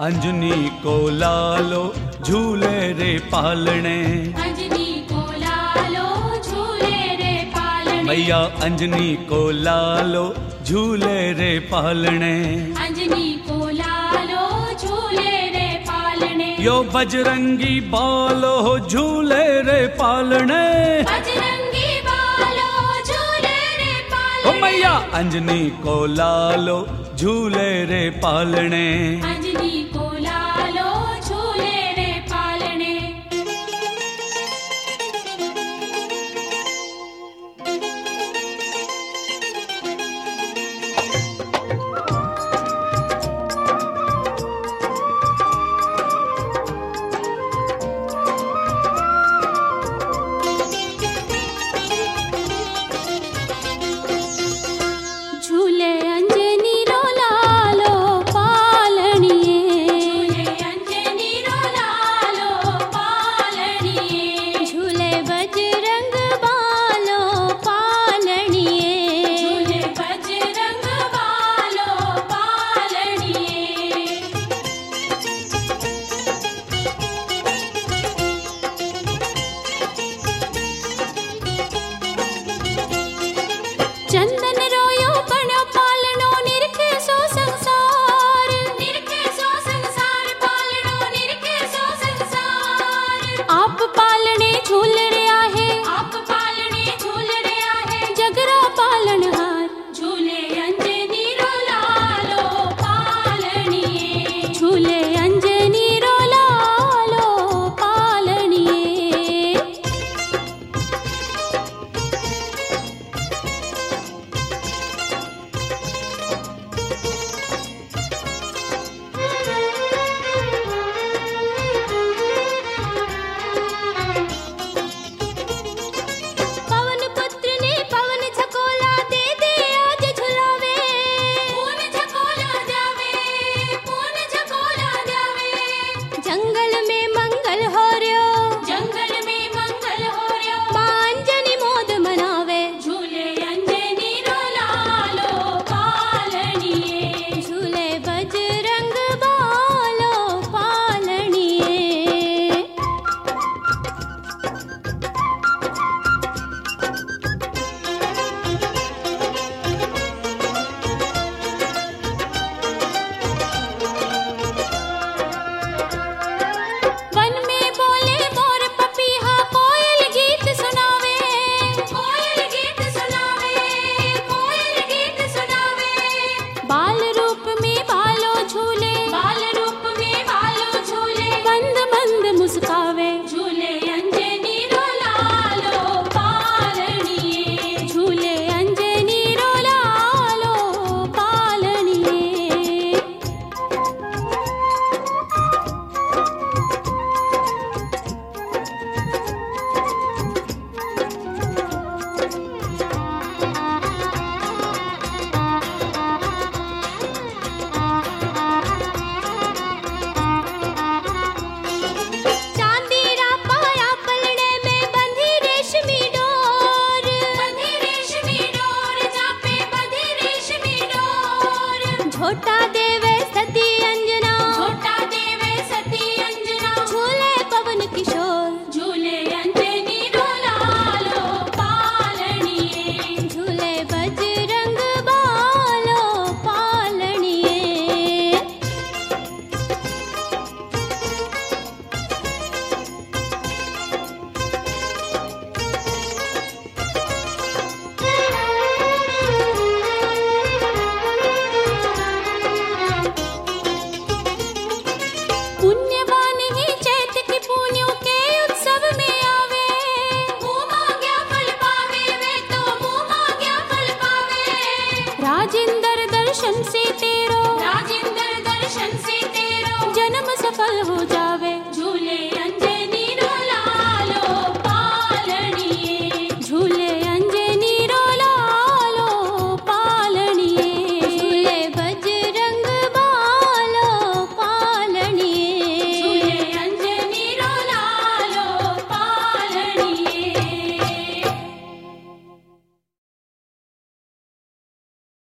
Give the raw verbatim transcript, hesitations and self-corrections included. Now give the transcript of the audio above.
अंजनी को लालो झूले रे पालने, अंजनी को लालो झूले रे पालने, मैया अंजनी को लालो झूले रे पालने, अंजनी को लालो झूले रे पालने, यो बजरंगी बालो झूले रे पालने, बजरंगी बालो झूले रे पालने, ओ मैया अंजनी को लालो झूले रे पालने, अंजनी को लालो झूले रे पालने। झूले अंजनी रो लालो पालनिए, झूले अंजनी रो लालो पालनिए, झूले बजरंग बालो पालनिए, झूले बजरंग बालो पालनिए। चंदन रोयो बनो पालनो निरखे सो संसार, निरखे सो संसार पालनो निरखे सो संसार। आप पालने झूल रे आहे, आप पालने झूल रे आहे, जगरा पालनहार झूले अंजनी रो लालो पालनिए, झूले अंजनी रो लालो पालनिए। पवन पुत्र ने पवन झकोला दे दे आज झुलावे, पून झकोला जावे, पून झकोला जावे। जंगल में मंगल हो रयो, जंगल में मंगल हो रयो, मां अंजनी मोद मनावे, झूले अंजनी रो लालो पालनिए, झूले बजरंग बालो पालनिए। वन में बोले मोर पपीहा, कोयल गीत सुनावे, कोयल गीत सुनावे, कोयल गीत सुनावे। बाल रूप में बालो झूले, बाल रूप में बालो झूले, मंद मंद मुस्कावे, झूले अंजनी रो लालो पालनिए, झूले अंजनी रो लालो पालनिए। चांदी रा पाया पलड़े में बंधी रेशमी डोर, बंधी रेशमी डोर, जापे बंधी रेशमी डोर। झोटा देवे सती अंजना, झोटा देवे सती अंजना, झूले पवन किशोर, झूले अंजनी रो लालो पालनिए, झूले बजरंग बालो पालनिए। पुण्यवान ही चैत की पुण्यों के उत्सव में आवे, मुँह मांग्या फल पावे, वे तो मुँह मांग्या फल पावे। राजेंद्र दर्शन से तेरो, राजेंद्र दर्शन से तेरो, जन्म सफल हो जावे, झूले अंजनी